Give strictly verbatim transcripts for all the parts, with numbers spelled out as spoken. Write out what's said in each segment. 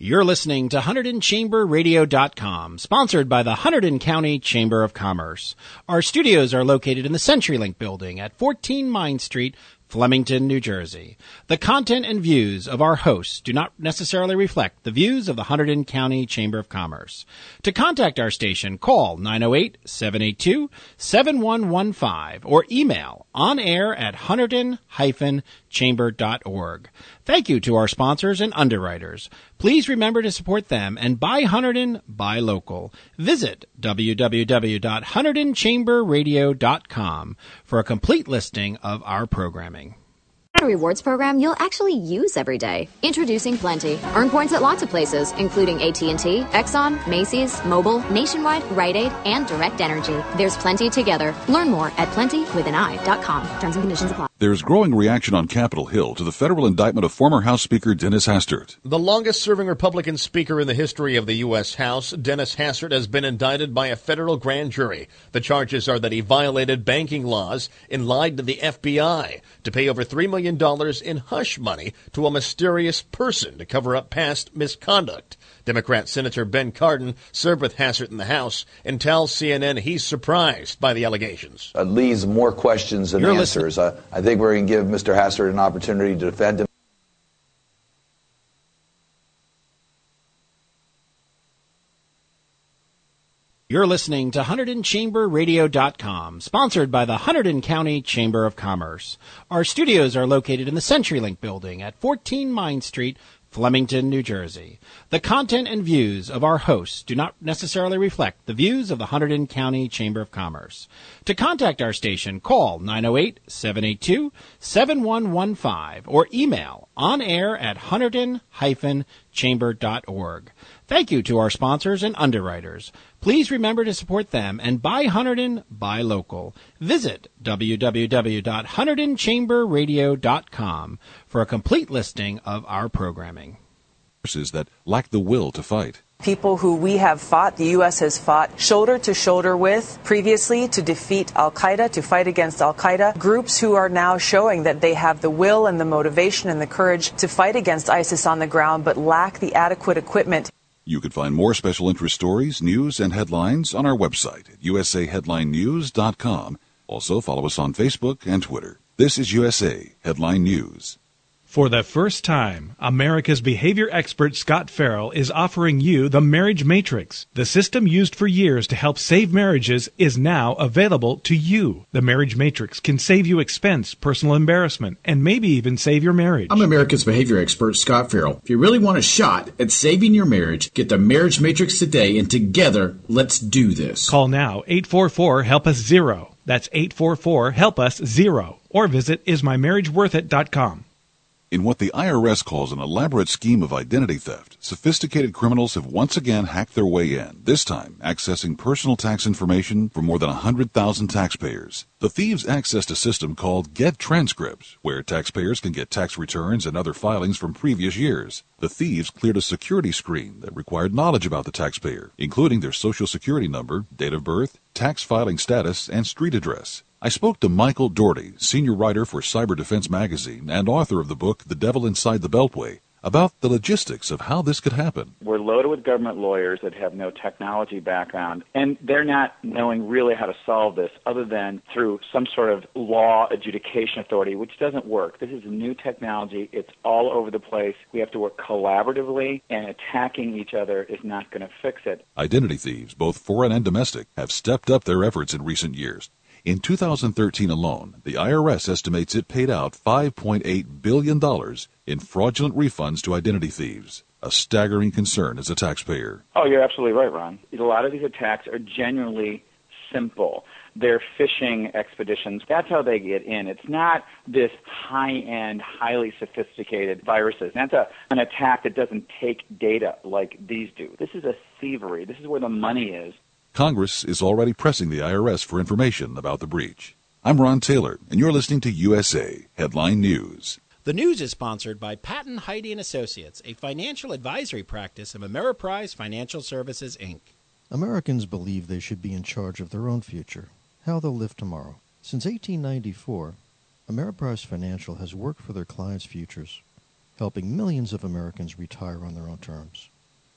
You're listening to Hunterdon Chamber Radio dot com, sponsored by the Hunterdon County Chamber of Commerce. Our studios are located in the CenturyLink building at fourteen Mine Street, Flemington, New Jersey. The content and views of our hosts do not necessarily reflect the views of the Hunterdon County Chamber of Commerce. To contact our station, call nine oh eight, seven eight two, seven one one five or email onair at hunterdon dash chamber dot org. Thank you to our sponsors and underwriters. Please remember to support them and buy Hunterdon, buy local. Visit w w w dot hunterdon chamber radio dot com for a complete listing of our programming. A rewards program you'll actually use every day. Introducing Plenty. Earn points at lots of places, including A T and T, Exxon, Macy's, Mobile, Nationwide, Rite Aid, and Direct Energy. There's plenty together. Learn more at plenty with an eye dot com. Terms and conditions apply. There's growing reaction on Capitol Hill to the federal indictment of former House Speaker Dennis Hastert. The longest-serving Republican speaker in the history of the U S. House, Dennis Hastert, has been indicted by a federal grand jury. The charges are that he violated banking laws and lied to the F B I to pay over three million dollars in hush money to a mysterious person to cover up past misconduct. Democrat Senator Ben Cardin served with Hastert in the House and tells C N N he's surprised by the allegations. It leaves more questions than You're answers. Uh, I think we're going to give Mister Hastert an opportunity to defend him. You're listening to Hunterdon Chamber Radio dot com, sponsored by the Hunterdon County Chamber of Commerce. Our studios are located in the CenturyLink building at fourteen Mine Street, Flemington, New Jersey. The content and views of our hosts do not necessarily reflect the views of the Hunterdon County Chamber of Commerce. To contact our station, call nine oh eight, seven eight two, seven one one five or email onair at hunterdon dash chamber dot org. Thank you to our sponsors and underwriters. Please remember to support them and buy Hunterdon, buy local. Visit w w w dot hunterdon chamber radio dot com for a complete listing of our programming. Forces that lack the will to fight. People who we have fought, the U S has fought shoulder to shoulder with previously to defeat al-Qaeda, to fight against al-Qaeda, groups who are now showing that they have the will and the motivation and the courage to fight against ISIS on the ground but lack the adequate equipment. You can find more special interest stories, news, and headlines on our website at u s a headline news dot com. Also, follow us on Facebook and Twitter. This is U S A Headline News. For the first time, America's behavior expert Scott Farrell is offering you the Marriage Matrix. The system used for years to help save marriages is now available to you. The Marriage Matrix can save you expense, personal embarrassment, and maybe even save your marriage. I'm America's behavior expert Scott Farrell. If you really want a shot at saving your marriage, get the Marriage Matrix today, and together, let's do this. Call now, eight four four, help us zero. That's eight four four, help us zero. Or visit is my marriage worth it dot com. In what the I R S calls an elaborate scheme of identity theft, sophisticated criminals have once again hacked their way in, this time accessing personal tax information from more than one hundred thousand taxpayers. The thieves accessed a system called Get Transcripts, where taxpayers can get tax returns and other filings from previous years. The thieves cleared a security screen that required knowledge about the taxpayer, including their social security number, date of birth, tax filing status, and street address. I spoke to Michael Doherty, senior writer for Cyber Defense Magazine and author of the book The Devil Inside the Beltway, about the logistics of how this could happen. We're loaded with government lawyers that have no technology background, and they're not knowing really how to solve this other than through some sort of law adjudication authority, which doesn't work. This is a new technology. It's all over the place. We have to work collaboratively, and attacking each other is not going to fix it. Identity thieves, both foreign and domestic, have stepped up their efforts in recent years. In two thousand thirteen alone, the I R S estimates it paid out five point eight billion dollars in fraudulent refunds to identity thieves, a staggering concern as a taxpayer. Oh, you're absolutely right, Ron. A lot of these attacks are genuinely simple. They're phishing expeditions. That's how they get in. It's not this high-end, highly sophisticated viruses. That's a, an attack that doesn't take data like these do. This is a thievery. This is where the money is. Congress is already pressing the I R S for information about the breach. I'm Ron Taylor, and you're listening to U S A Headline News. The news is sponsored by Patton, Heide and Associates, a financial advisory practice of Ameriprise Financial Services, Incorporated. Americans believe they should be in charge of their own future, how they'll live tomorrow. Since eighteen ninety-four, Ameriprise Financial has worked for their clients' futures, helping millions of Americans retire on their own terms.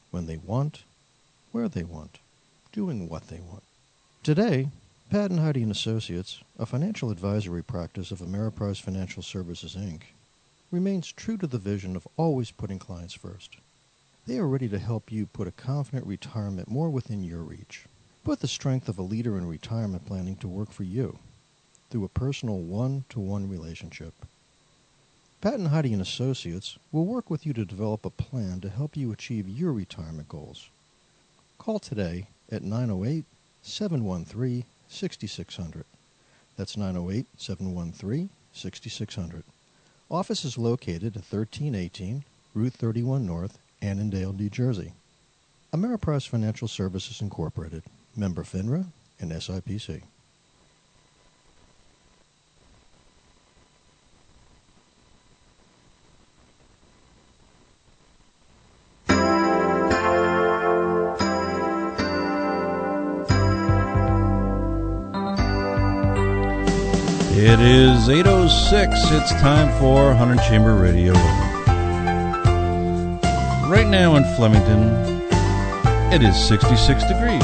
when they want, where they want, doing what they want. Today, Patton Heide and Associates, a financial advisory practice of Ameriprise Financial Services, Incorporated, remains true to the vision of always putting clients first. They are ready to help you put a confident retirement more within your reach. Put the strength of a leader in retirement planning to work for you through a personal one-to-one relationship. Patton Heide and Associates will work with you to develop a plan to help you achieve your retirement goals. Call today at nine oh eight, seven one three, six six zero zero. That's nine oh eight, seven one three, six six zero zero. Office is located at thirteen eighteen Route thirty-one North, Annandale, New Jersey. Ameriprise Financial Services, Incorporated, member FINRA and S I P C. It is eight oh six. It's time for one hundred Chamber Radio. Right now in Flemington, it is sixty-six degrees.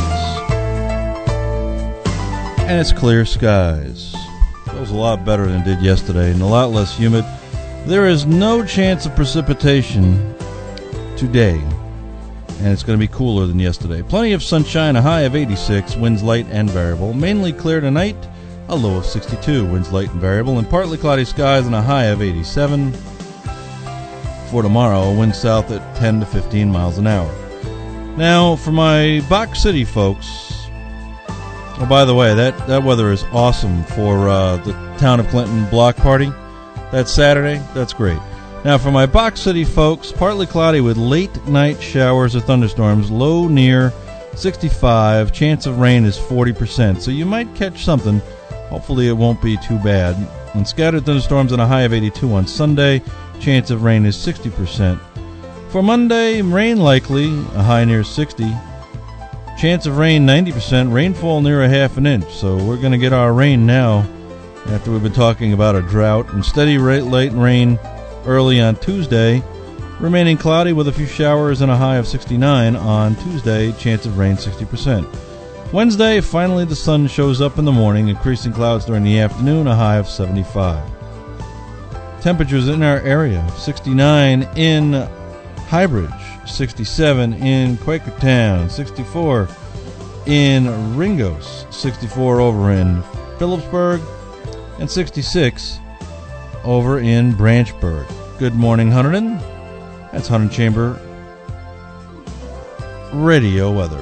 And it's clear skies. Feels a lot better than it did yesterday and a lot less humid. There is no chance of precipitation today. And it's going to be cooler than yesterday. Plenty of sunshine, a high of eighty-six, winds light and variable. Mainly clear tonight, a low of sixty-two, winds light and variable, and partly cloudy skies and a high of eighty-seven. For tomorrow, a wind south at ten to fifteen miles an hour. Now, for my Box City folks, oh, by the way, that, that weather is awesome for uh, the Town of Clinton block party. That's Saturday. That's great. Now, for my Box City folks, partly cloudy with late night showers or thunderstorms, low near sixty-five, chance of rain is forty percent, so you might catch something. Hopefully it won't be too bad. And scattered thunderstorms and a high of eighty-two on Sunday. Chance of rain is sixty percent. For Monday, rain likely, a high near sixty. Chance of rain ninety percent. Rainfall near a half an inch. So we're going to get our rain now after we've been talking about a drought. And steady light rain early on Tuesday. Remaining cloudy with a few showers and a high of sixty-nine on Tuesday. Chance of rain sixty percent. Wednesday, finally the sun shows up in the morning, increasing clouds during the afternoon, a high of seventy-five. Temperatures in our area, sixty-nine in Highbridge, sixty-seven in Quakertown, sixty-four in Ringos, sixty-four over in Phillipsburg, and sixty-six over in Branchburg. Good morning, Hunterdon. That's Hunter Chamber Radio weather.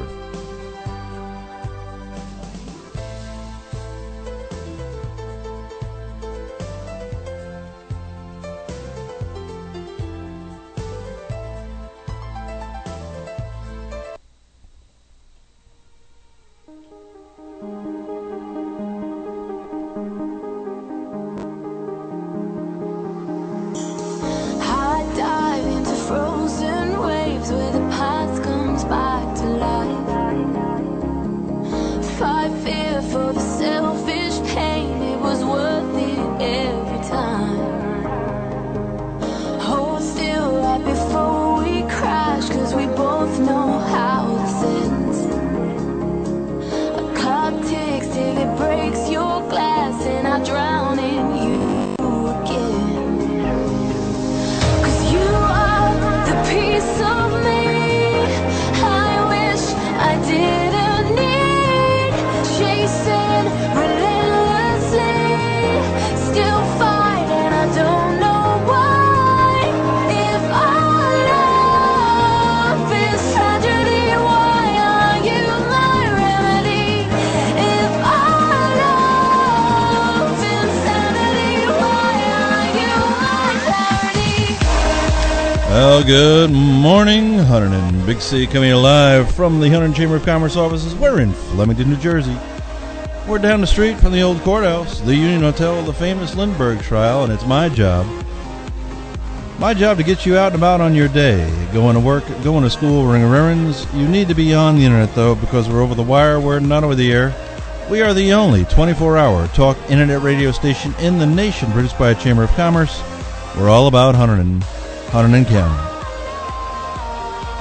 Well, good morning, Hunter and Big C coming live from the Hunter Chamber of Commerce offices. We're in Flemington, New Jersey. We're down the street from the old courthouse, the Union Hotel, the famous Lindbergh trial, and it's my job. My job to get you out and about on your day. Going to work, going to school, running errands. You need to be on the internet, though, because we're over the wire. We're not over the air. We are the only twenty-four hour talk internet radio station in the nation produced by a Chamber of Commerce. We're all about Hunter and Hunterdon County.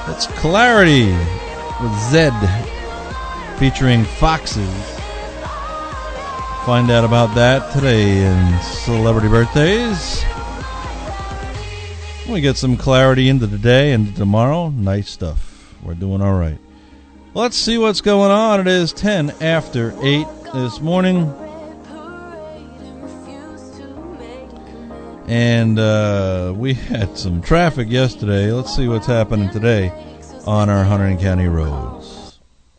It's Clarity with Zed featuring Foxes. Find out about that today in Celebrity Birthdays. We get some clarity into today and tomorrow. Nice stuff. We're doing all right. Let's see what's going on. It is ten after eight this morning. And uh, we had some traffic yesterday. Let's see what's happening today on our Hunterdon County roads.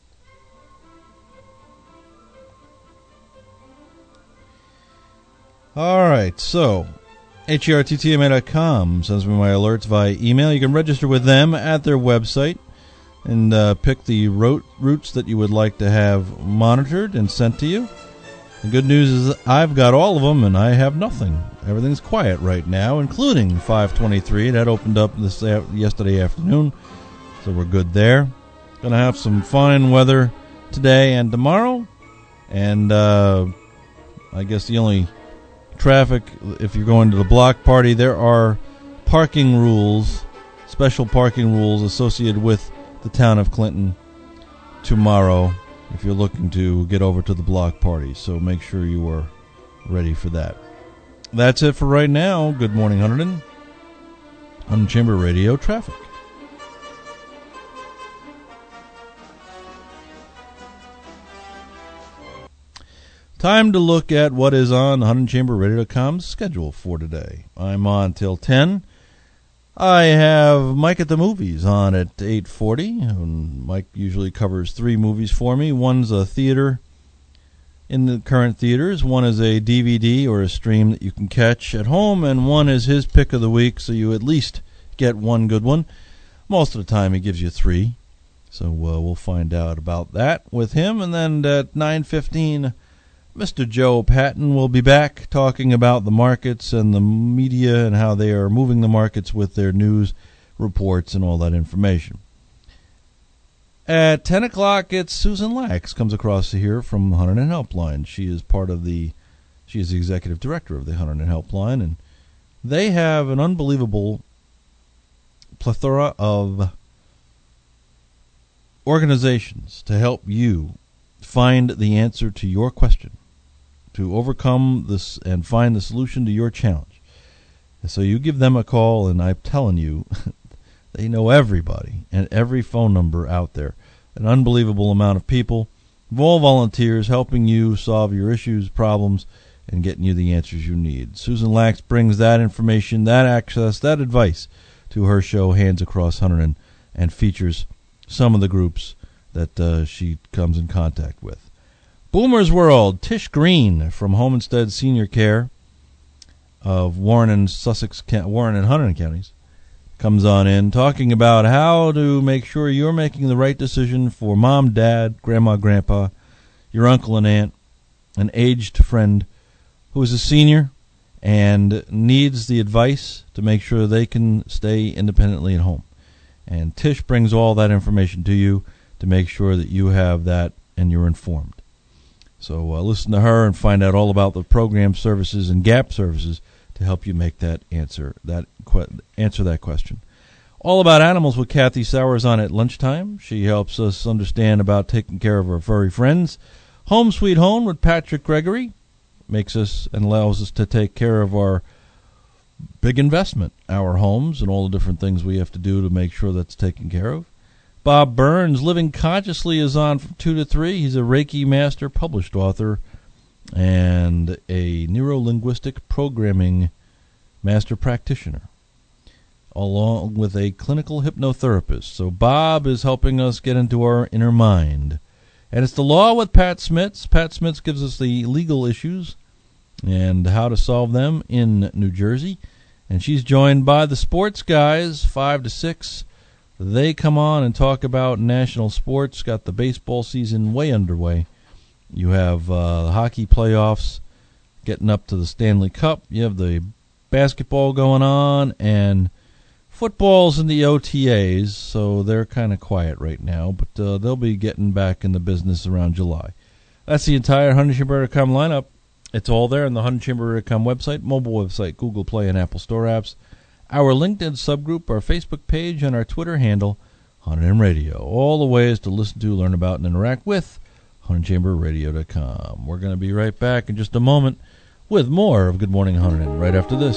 All right, so H E R T T M A dot com sends me my alerts via email. You can register with them at their website and uh, pick the route, routes that you would like to have monitored and sent to you. The good news is I've got all of them, and I have nothing. Everything's quiet right now, including five twenty-three. That opened up this yesterday afternoon, so we're good there. Going to have some fine weather today and tomorrow, and uh, I guess the only traffic, if you're going to the block party, there are parking rules, special parking rules associated with the town of Clinton tomorrow if you're looking to get over to the block party. So make sure you are ready for that. That's it for right now. Good morning, Hunterdon. On Chamber Radio Traffic. Time to look at what is on Hunterdon Chamber Radio dot com's schedule for today. I'm on till ten. I have Mike at the Movies on at eight forty. And Mike usually covers three movies for me. One's a theater in the current theaters. One is a D V D or a stream that you can catch at home. And one is his pick of the week, so you at least get one good one. Most of the time he gives you three. So uh, we'll find out about that with him. And then at nine fifteen, Mister Joe Patton will be back talking about the markets and the media and how they are moving the markets with their news reports and all that information. At ten o'clock, it's Susan Lax comes across here from the Hunterdon Helpline. She is part of the, she is the executive director of the Hunterdon Helpline, and they have an unbelievable plethora of organizations to help you find the answer to your question, to overcome this and find the solution to your challenge. And so you give them a call, and I'm telling you, they know everybody and every phone number out there. An unbelievable amount of people, all volunteers helping you solve your issues, problems, and getting you the answers you need. Susan Lax brings that information, that access, that advice to her show, Hands Across Hunterdon, and features some of the groups that uh, she comes in contact with. Boomer's World, Tish Green from Homestead Senior Care of Warren and Sussex, Warren and Hunterdon counties, comes on in talking about how to make sure you're making the right decision for mom, dad, grandma, grandpa, your uncle and aunt, an aged friend who is a senior and needs the advice to make sure they can stay independently at home. And Tish brings all that information to you to make sure that you have that and you're informed. So uh, listen to her and find out all about the program services and gap services to help you make that answer that que- answer that question. All About Animals with Kathy Sowers on at lunchtime. She helps us understand about taking care of our furry friends. Home Sweet Home with Patrick Gregory makes us and allows us to take care of our big investment, our homes, and all the different things we have to do to make sure that's taken care of. Bob Burns, Living Consciously, is on from two to three. He's a Reiki master, published author, and a neuro-linguistic programming master practitioner, along with a clinical hypnotherapist. So Bob is helping us get into our inner mind. And it's The Law with Pat Smits. Pat Smits gives us the legal issues and how to solve them in New Jersey. And she's joined by the sports guys, five to six. They come on and talk about national sports. Got the baseball season way underway. You have uh, the hockey playoffs getting up to the Stanley Cup. You have the basketball going on, and football's in the O T As, so they're kind of quiet right now, but uh, they'll be getting back in the business around July. That's the entire Hunterdon Chamber dot com lineup. It's all there on the Hunterdon Chamber dot com website, mobile website, Google Play, and Apple Store apps. Our LinkedIn subgroup, our Facebook page, and our Twitter handle, Hunterdon Radio. All the ways to listen to, learn about, and interact with Hunterdon Chamber Radio dot com. We're going to be right back in just a moment with more of Good Morning Hunterdon right after this.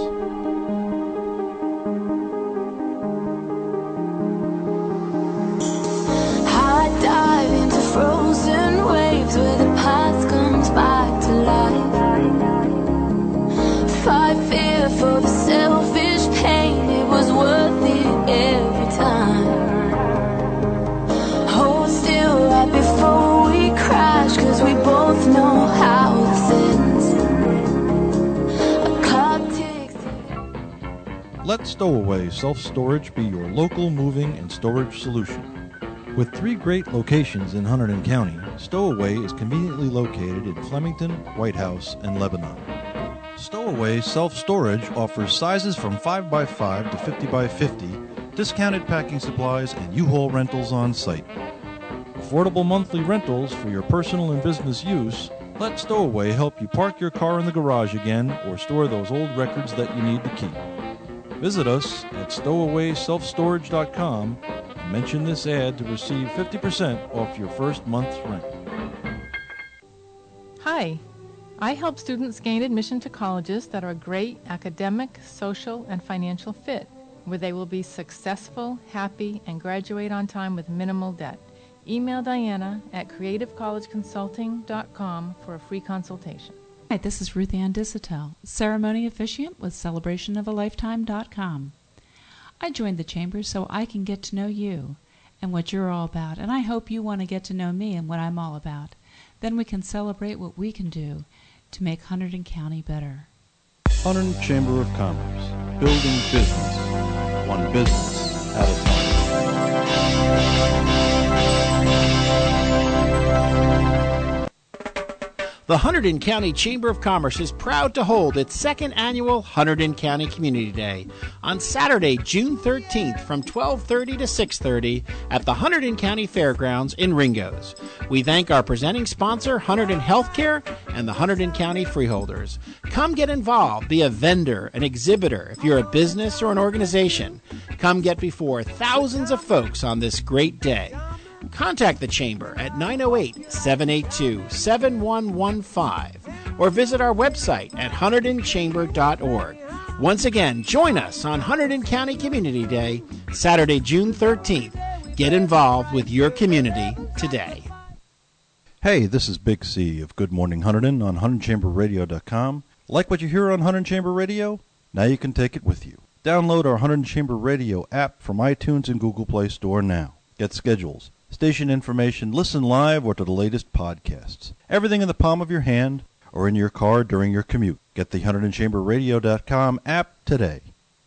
I dive into frozen waves where the past comes back to life. Fight fear for the selfish pain, it was worth it every time. Hold still right before we crash, cause we both know how this ends. A clock ticks. Let Stowaway Self-Storage be your local moving and storage solution. With three great locations in Hunterdon County, Stowaway is conveniently located in Flemington, White House, and Lebanon. Stowaway Self-Storage offers sizes from five by five to fifty by fifty, discounted packing supplies, and U-Haul rentals on site. Affordable monthly rentals for your personal and business use. Let Stowaway help you park your car in the garage again or store those old records that you need to keep. Visit us at stowaway self storage dot com and mention this ad to receive fifty percent off your first month's rent. Hi, I help students gain admission to colleges that are a great academic, social, and financial fit, where they will be successful, happy, and graduate on time with minimal debt. Email Diana at creative college consulting dot com for a free consultation. Hi, this is Ruth Ann Dissatel, ceremony officiant with celebration of a lifetime dot com. I joined the Chamber so I can get to know you and what you're all about, and I hope you want to get to know me and what I'm all about. Then we can celebrate what we can do to make Hunterdon County better. Hunterdon Chamber of Commerce, building business, one business at a time. The Hunterdon County Chamber of Commerce is proud to hold its second annual Hunterdon County Community Day on Saturday, June thirteenth from twelve thirty to six thirty at the Hunterdon County Fairgrounds in Ringgoes. We thank our presenting sponsor, Hunterdon Healthcare, and the Hunterdon County Freeholders. Come get involved, be a vendor, an exhibitor, if you're a business or an organization. Come get before thousands of folks on this great day. Contact the Chamber at nine oh eight, seven eight two, seven one one five or visit our website at hunterdon chamber dot org. Once again, join us on Hunterdon County Community Day, Saturday, June thirteenth. Get involved with your community today. Hey, this is Big C of Good Morning Hunterdon on Hunterdon Chamber Radio dot com. Like what you hear on Hunterdon Chamber Radio? Now you can take it with you. Download our Hunterdon Chamber Radio app from iTunes and Google Play Store now. Get schedules, station information, listen live, or to the latest podcasts. Everything in the palm of your hand or in your car during your commute. Get the Hunterdon Chamber Radio dot com app today.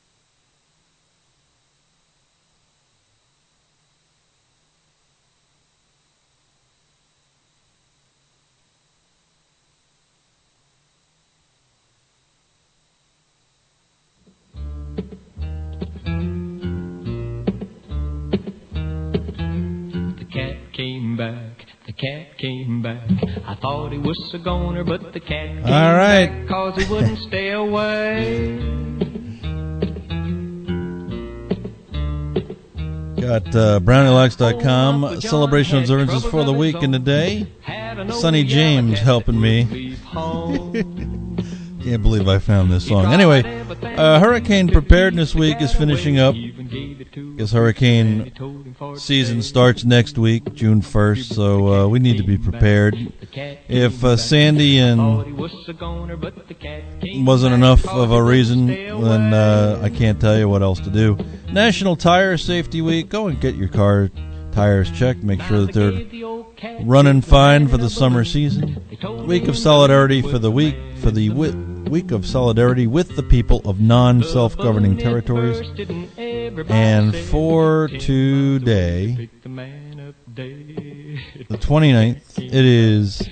Came back, the cat came back. I thought he was a goner, but the cat came All right. back cause he wouldn't stay away. Got uh, brownie likes dot com celebration observances for the week and the day. Sonny James helping me. Can't believe I found this song. Anyway, uh, Hurricane Preparedness Week is finishing up. Guess hurricane season starts next week, June first, so uh, we need to be prepared. If uh, Sandy and wasn't enough of a reason, then uh, I can't tell you what else to do. National Tire Safety Week. Go and get your car tires checked. Make sure that they're running fine for the summer season. Week of Solidarity for the week for the wi- week of solidarity with the people of non-self-governing territories. And for today, the twenty-ninth, it is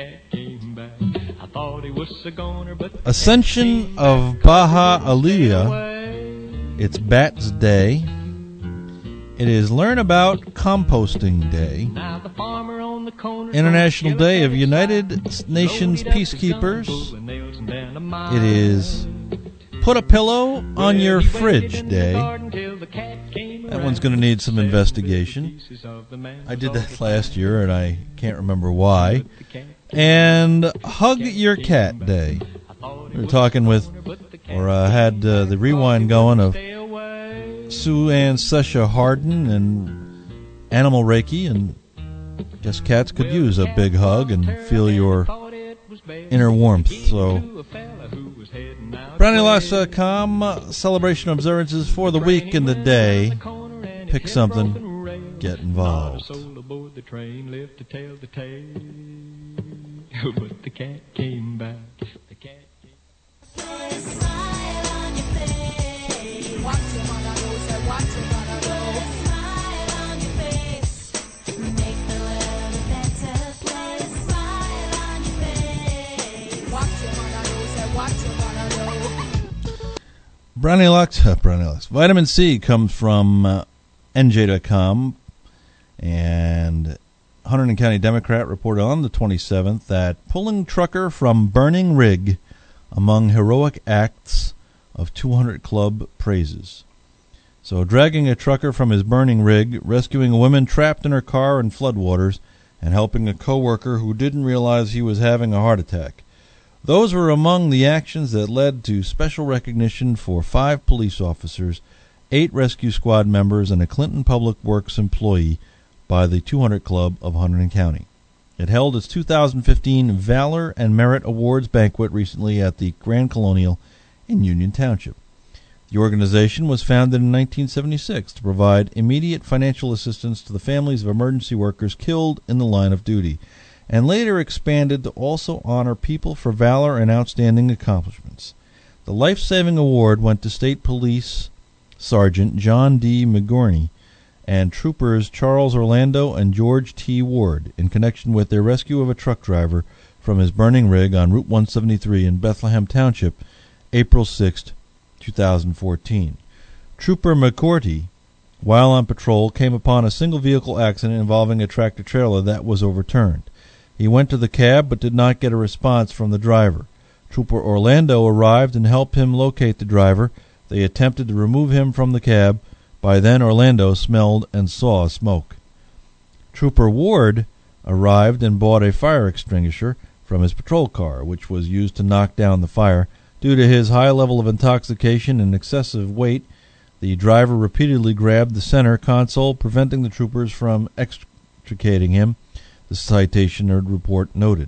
Ascension of Baha Aliyah. It's Bats Day. It is Learn About Composting Day. International Day of United Nations Peacekeepers. It is Put a Pillow on Your Fridge Day. That one's going to need some investigation. I did that last year, and I can't remember why. And Hug Your Cat Day. We were talking with, or uh, had uh, the rewind going of Sue Ann Sesha Harden and Animal Reiki, and I guess cats could use a big hug and feel your inner warmth. So, brownie locks dot com, uh, celebration observances for the week and the day. Pick something, get involved. Aboard the train lived to tell the tale, but the cat came back. The cat came. Put a smile on your face. Watch your mother go, say watch your mother go. Put a smile on your face. Make the world a better place. Smile on your face. Watch your mother go, say watch your mother go. Brownie Lux, uh, Brownie Lux. Vitamin C comes from uh, N J dot com, and Hunterdon County Democrat reported on the twenty-seventh that pulling trucker from burning rig among heroic acts of two hundred Club praises. So dragging a trucker from his burning rig, rescuing a woman trapped in her car in floodwaters, and helping a co-worker who didn't realize he was having a heart attack. Those were among the actions that led to special recognition for five police officers, eight rescue squad members, and a Clinton Public Works employee by the two hundred Club of Hunterdon County. It held its two thousand fifteen Valor and Merit Awards banquet recently at the Grand Colonial in Union Township. The organization was founded in nineteen seventy-six to provide immediate financial assistance to the families of emergency workers killed in the line of duty, and later expanded to also honor people for valor and outstanding accomplishments. The life-saving award went to State Police Sergeant John D. McGorney and Troopers Charles Orlando and George T. Ward in connection with their rescue of a truck driver from his burning rig on Route one seventy-three in Bethlehem Township, April sixth, two thousand fourteen. Trooper McCourty, while on patrol, came upon a single-vehicle accident involving a tractor-trailer that was overturned. He went to the cab but did not get a response from the driver. Trooper Orlando arrived and helped him locate the driver. They attempted to remove him from the cab. By then, Orlando smelled and saw smoke. Trooper Ward arrived and bought a fire extinguisher from his patrol car, which was used to knock down the fire. Due to his high level of intoxication and excessive weight, the driver repeatedly grabbed the center console, preventing the troopers from extricating him, the citation report noted.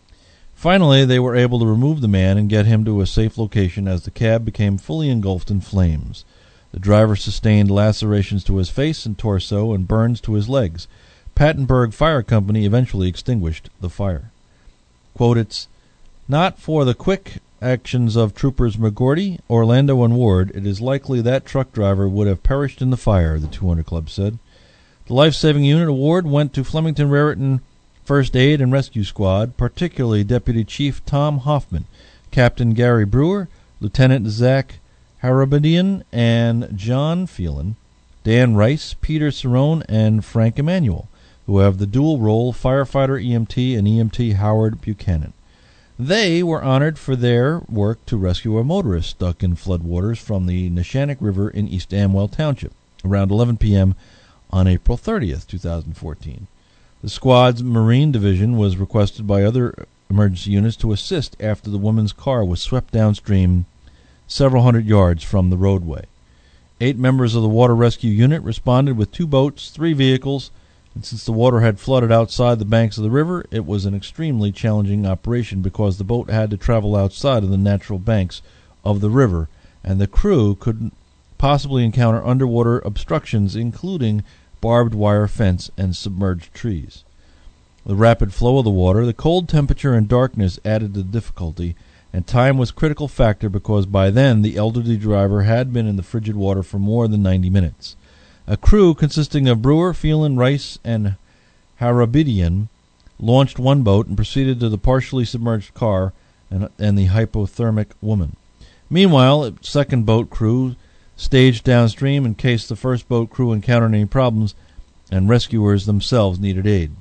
Finally, they were able to remove the man and get him to a safe location as the cab became fully engulfed in flames. The driver sustained lacerations to his face and torso and burns to his legs. Pattenberg Fire Company eventually extinguished the fire. Quote, "It's not for the quick actions of Troopers McGorty, Orlando, and Ward. It is likely that truck driver would have perished in the fire," the two hundred Club said. The Life-Saving Unit Award went to Flemington Raritan First Aid and Rescue Squad, particularly Deputy Chief Tom Hoffman, Captain Gary Brewer, Lieutenant Zach Harabedian, and John Phelan, Dan Rice, Peter Cerrone, and Frank Emanuel, who have the dual role firefighter E M T and E M T Howard Buchanan. They were honored for their work to rescue a motorist stuck in floodwaters from the Neshannock River in East Amwell Township around eleven p.m. on April thirtieth, two thousand fourteen. The squad's Marine Division was requested by other emergency units to assist after the woman's car was swept downstream several hundred yards from the roadway. Eight members of the Water Rescue Unit responded with two boats, three vehicles, and since the water had flooded outside the banks of the river, it was an extremely challenging operation because the boat had to travel outside of the natural banks of the river, and the crew could possibly encounter underwater obstructions, including barbed wire fence and submerged trees. The rapid flow of the water, the cold temperature, and darkness added to the difficulty, and time was a critical factor because by then the elderly driver had been in the frigid water for more than ninety minutes. A crew consisting of Brewer, Phelan, Rice, and Harabedian launched one boat and proceeded to the partially submerged car and, and the hypothermic woman. Meanwhile, a second boat crew staged downstream in case the first boat crew encountered any problems and rescuers themselves needed aid.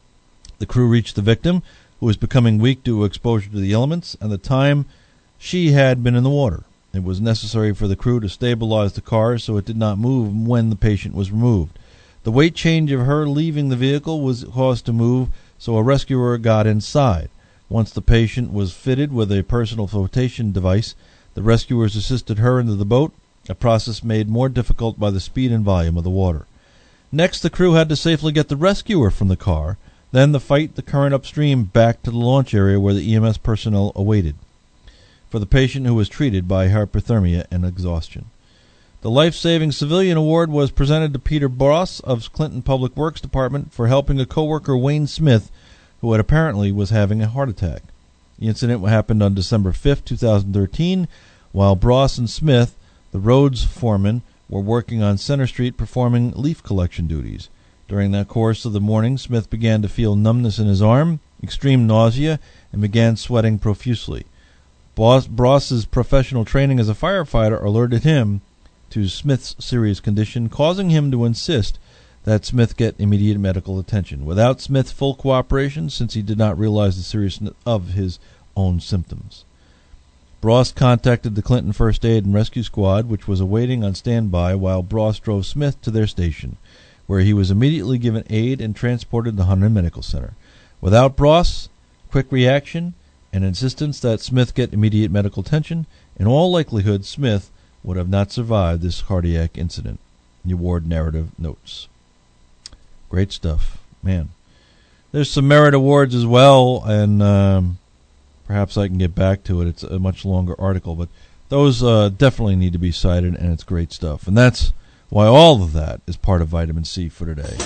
The crew reached the victim, who was becoming weak due to exposure to the elements and the time she had been in the water. It was necessary for the crew to stabilize the car so it did not move when the patient was removed. The weight change of her leaving the vehicle was caused to move, so a rescuer got inside. Once the patient was fitted with a personal flotation device, the rescuers assisted her into the boat, a process made more difficult by the speed and volume of the water. Next, the crew had to safely get the rescuer from the car, then to fight the current upstream back to the launch area where the E M S personnel awaited for the patient who was treated by hypothermia and exhaustion. The Life-Saving Civilian Award was presented to Peter Bross of Clinton Public Works Department for helping a coworker, Wayne Smith, who had apparently was having a heart attack. The incident happened on December fifth, two thousand thirteen, while Bross and Smith, the roads foreman, were working on Center Street performing leaf collection duties. During that course of the morning, Smith began to feel numbness in his arm, extreme nausea, and began sweating profusely. Bross's professional training as a firefighter alerted him to Smith's serious condition, causing him to insist that Smith get immediate medical attention. Without Smith's full cooperation, since he did not realize the seriousness of his own symptoms, Bross contacted the Clinton First Aid and Rescue Squad, which was awaiting on standby while Bross drove Smith to their station, where he was immediately given aid and transported to the Hunter Medical Center. Without Bross, quick reaction, and insistence that Smith get immediate medical attention, in all likelihood Smith would have not survived this cardiac incident. The award narrative notes. Great stuff, man. There's some merit awards as well, and um, perhaps I can get back to it. It's a much longer article, but those uh, definitely need to be cited, and it's great stuff. And that's why all of that is part of Vitamin C for today.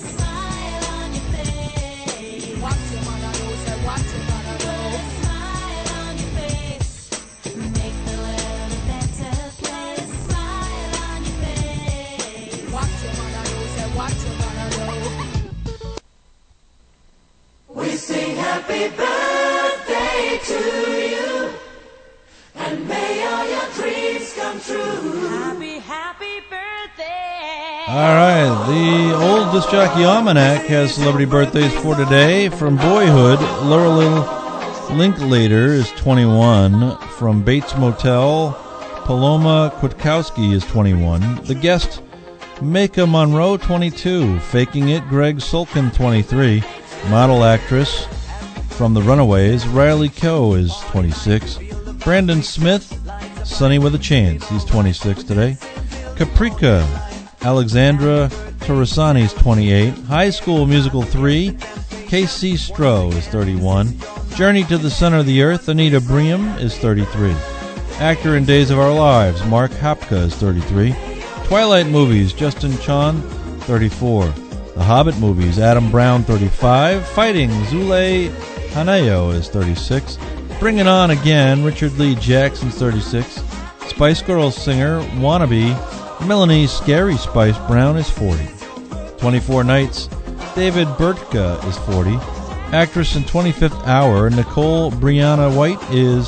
We sing happy birthday to you, and may all your dreams come true. Happy, happy birthday. All right, the old Disc Jockey Almanac has celebrity birthdays for today. From Boyhood, Laurel Linklater is twenty-one. From Bates Motel, Paloma Kwiatkowski is twenty-one. The Guest, Micah Monroe, twenty-two. Faking It, Greg Sulkin, twenty-three. Model actress from The Runaways, Riley Keough is twenty-six. Brandon Smith, Sunny with a Chance, he's twenty-six today. Caprica, Alexandra Torresani is twenty-eight. High School Musical three, K C Stroh is thirty-one. Journey to the Center of the Earth, Anita Bream is thirty-three. Actor in Days of Our Lives, Mark Hapka is thirty-three. Twilight Movies, Justin Chon, thirty-four. The Hobbit movies, Adam Brown, thirty-five. Fighting, Zule Hanayo is thirty-six. Bring It On Again, Richard Lee Jackson's thirty-six. Spice Girls singer, Wannabe, Melanie Scary Spice Brown is forty. twenty-four Nights, David Bertka is forty. Actress in twenty-fifth Hour, Nicole Brianna White is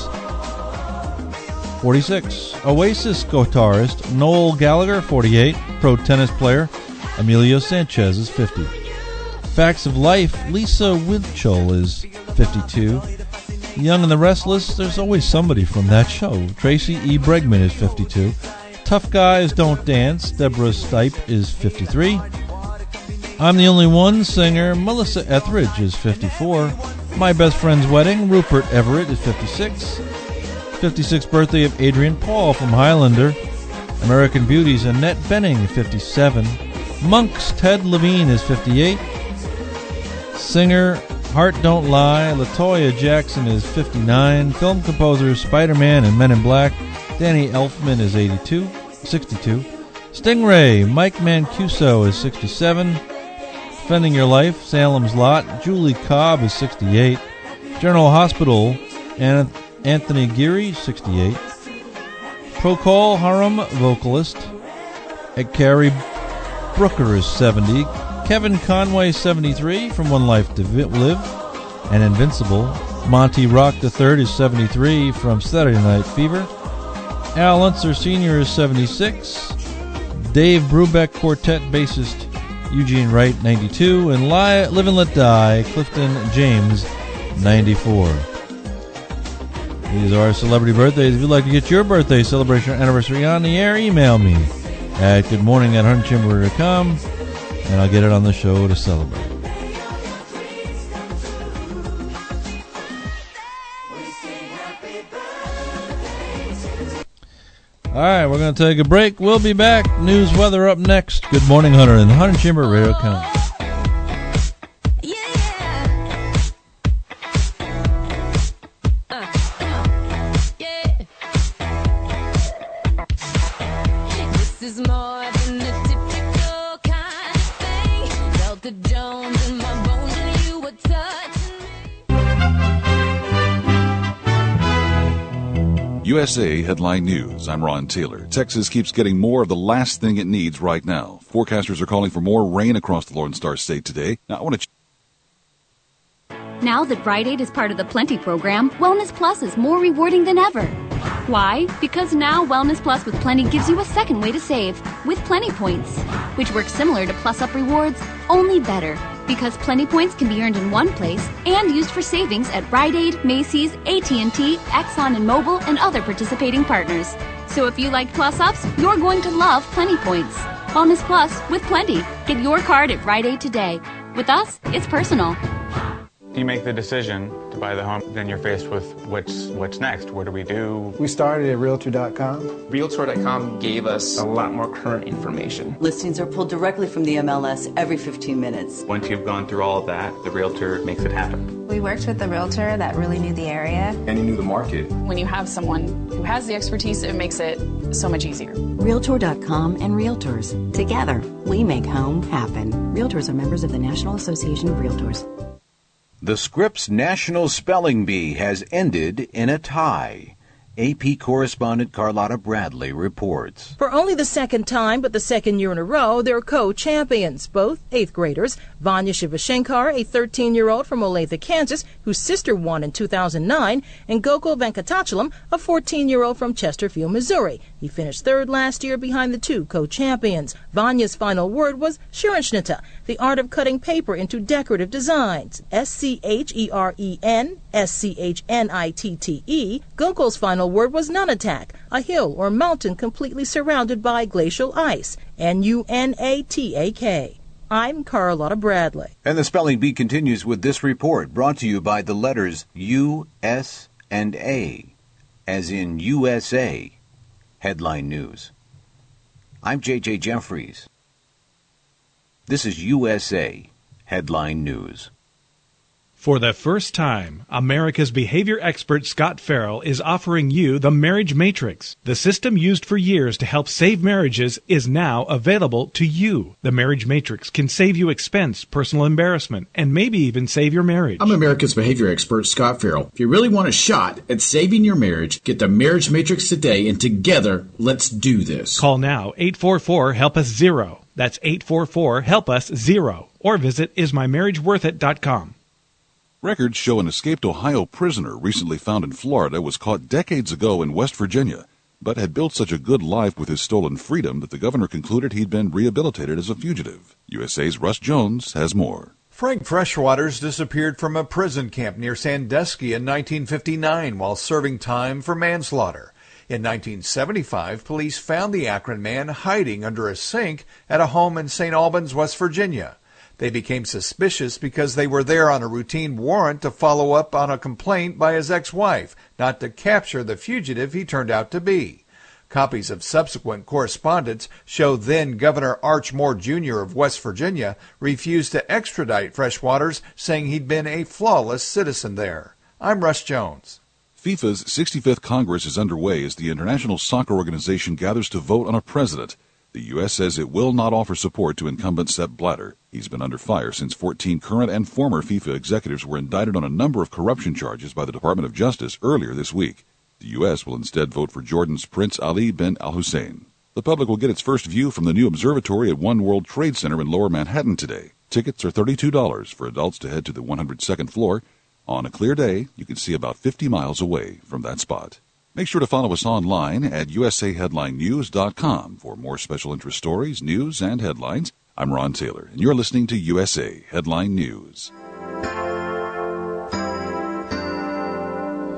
forty-six. Oasis guitarist, Noel Gallagher, forty-eight. Pro tennis player, Emilio Sanchez is fifty. Facts of Life, Lisa Winchell is fifty-two. Young and the Restless, there's always somebody from that show. Tracy E. Bregman is fifty-two. Tough Guys Don't Dance, Deborah Stipe is fifty-three. I'm the Only One singer, Melissa Etheridge is fifty-four. My Best Friend's Wedding, Rupert Everett is fifty-six. fifty-sixth birthday of Adrian Paul from Highlander. American Beauties, Annette Bening, fifty-seven. Monks, Ted Levine is fifty-eight. Singer, Heart Don't Lie, LaToya Jackson is fifty-nine. Film composer, Spider-Man and Men in Black, Danny Elfman is eighty-two, sixty-two. Stingray, Mike Mancuso is sixty-seven. Defending Your Life, Salem's Lot, Julie Cobb is sixty-eight. General Hospital, Anthony Geary, sixty-eight. Procol Harum vocalist, Carrie Brooker is seventy. Kevin Conway, seventy-three, from One Life to Live and Invincible. Monty Rock the third is seventy-three, from Saturday Night Fever. Al Unser Senior is seventy-six. Dave Brubeck Quartet bassist Eugene Wright, ninety-two. And Li- Live and Let Die, Clifton James, ninety-four. These are celebrity birthdays. If you'd like to get your birthday celebration or anniversary on the air, email me at goodmorning at hundred chamber dot com, and I'll get it on the show to celebrate. All right, we're going to take a break. We'll be back. News, weather up next. Good morning, Hunter, and Hunter Chamber Radio County. U S A Headline News. I'm Ron Taylor. Texas keeps getting more of the last thing it needs right now. Forecasters are calling for more rain across the Lone Star State today. Now, I want to... Ch- Now that Rite Aid is part of the Plenty program, Wellness Plus is more rewarding than ever. Why? Because now Wellness Plus with Plenty gives you a second way to save, with Plenty Points, which works similar to Plus Up Rewards, only better. Because Plenty Points can be earned in one place and used for savings at Rite Aid, Macy's, A T and T, Exxon and Mobil, and other participating partners. So if you like Plus Ups, you're going to love Plenty Points. Wellness Plus with Plenty. Get your card at Rite Aid today. With us, it's personal. You make the decision to buy the home, then you're faced with what's what's next. What do we do? We started at Realtor dot com. Realtor dot com gave us a lot more current information. Listings are pulled directly from the M L S every fifteen minutes. Once you've gone through all of that, the realtor makes it happen. We worked with a realtor that really knew the area. And he knew the market. When you have someone who has the expertise, it makes it so much easier. Realtor dot com and Realtors. Together, we make home happen. Realtors are members of the National Association of Realtors. The Scripps National Spelling Bee has ended in a tie. A P correspondent Carlotta Bradley reports. For only the second time, but the second year in a row, they're co-champions, both eighth graders. Vanya Shivashankar, a thirteen-year-old from Olathe, Kansas, whose sister won in two thousand nine, and Gokul Venkatachalam, a fourteen-year-old from Chesterfield, Missouri. He finished third last year behind the two co-champions. Vanya's final word was Scherenschnitte, the art of cutting paper into decorative designs. S C H E R E N, S C H N I T T E. Gokul's final word was Nunatak, a hill or mountain completely surrounded by glacial ice. N U N A T A K. I'm Carlotta Bradley. And the Spelling Bee continues with this report, brought to you by the letters U, S, and A, as in U S A. Headline News. I'm J J Jeffries. This is U S A Headline News. For the first time, America's behavior expert Scott Farrell is offering you the Marriage Matrix. The system used for years to help save marriages is now available to you. The Marriage Matrix can save you expense, personal embarrassment, and maybe even save your marriage. I'm America's behavior expert Scott Farrell. If you really want a shot at saving your marriage, get the Marriage Matrix today, and together, let's do this. Call now, eight four four, help us zero. That's eight four four, help us zero. Or visit is my marriage worth it dot com. Records show an escaped Ohio prisoner recently found in Florida was caught decades ago in West Virginia, but had built such a good life with his stolen freedom that the governor concluded he'd been rehabilitated as a fugitive. U S A's Russ Jones has more. Frank Freshwaters disappeared from a prison camp near Sandusky in nineteen fifty-nine while serving time for manslaughter. In nineteen seventy-five, police found the Akron man hiding under a sink at a home in Saint Albans, West Virginia. They became suspicious because they were there on a routine warrant to follow up on a complaint by his ex-wife, not to capture the fugitive he turned out to be. Copies of subsequent correspondence show then Governor Arch Moore Junior of West Virginia refused to extradite Freshwaters, saying he'd been a flawless citizen there. I'm Russ Jones. FIFA's sixty-fifth Congress is underway as the International Soccer Organization gathers to vote on a president. The U S says it will not offer support to incumbent Sepp Blatter. He's been under fire since fourteen current and former FIFA executives were indicted on a number of corruption charges by the Department of Justice earlier this week. The U S will instead vote for Jordan's Prince Ali bin al-Hussein. The public will get its first view from the new observatory at One World Trade Center in Lower Manhattan today. Tickets are thirty-two dollars for adults to head to the one hundred second floor. On a clear day, you can see about fifty miles away from that spot. Make sure to follow us online at U S A Headline News dot com for more special interest stories, news, and headlines. I'm Ron Taylor, and you're listening to U S A Headline News.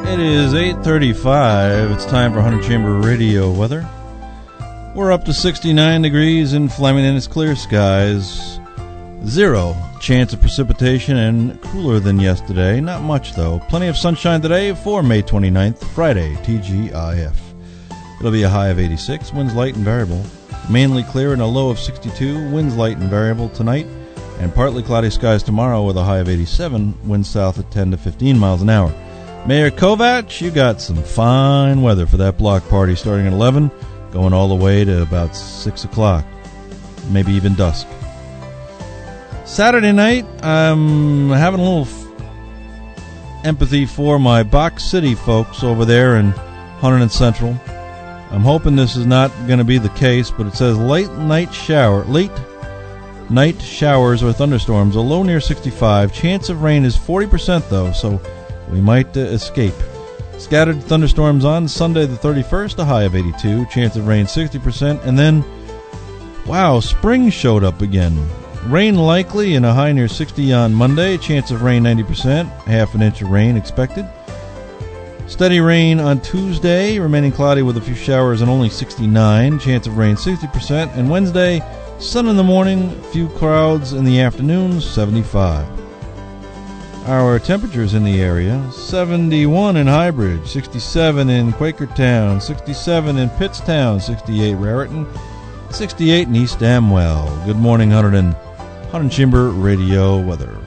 It is eight thirty-five. It's time for one hundred Chamber Radio weather. We're up to sixty-nine degrees in Fleming and it's clear skies. Zero chance of precipitation and cooler than yesterday. Not much, though. Plenty of sunshine today for May twenty-ninth, Friday, T G I F. It'll be a high of eighty-six, winds light and variable. Mainly clear and a low of sixty-two, winds light and variable tonight. And partly cloudy skies tomorrow with a high of eighty-seven, winds south at ten to fifteen miles an hour. Mayor Kovac, you got some fine weather for that block party starting at eleven, going all the way to about six o'clock, maybe even dusk. Saturday night, I'm having a little f- empathy for my Box City folks over there in Hunterdon Central. I'm hoping this is not going to be the case, but it says late night shower, late night showers or thunderstorms, a low near sixty-five. Chance of rain is forty percent though, so we might uh, escape. Scattered thunderstorms on Sunday the thirty-first, a high of eighty-two. Chance of rain sixty percent. And then, wow, spring showed up again. Rain likely and a high near sixty on Monday. Chance of rain ninety percent. Half an inch of rain expected. Steady rain on Tuesday, remaining cloudy with a few showers and only sixty-nine. Chance of rain sixty percent. And Wednesday, sun in the morning, few clouds in the afternoon, seventy-five. Our temperatures in the area, seventy-one in Highbridge, sixty-seven in Quakertown, sixty-seven in Pittstown, sixty-eight Raritan, sixty-eight in East Amwell. Good morning, Hunterdon. Hunterdon Chamber Radio weather.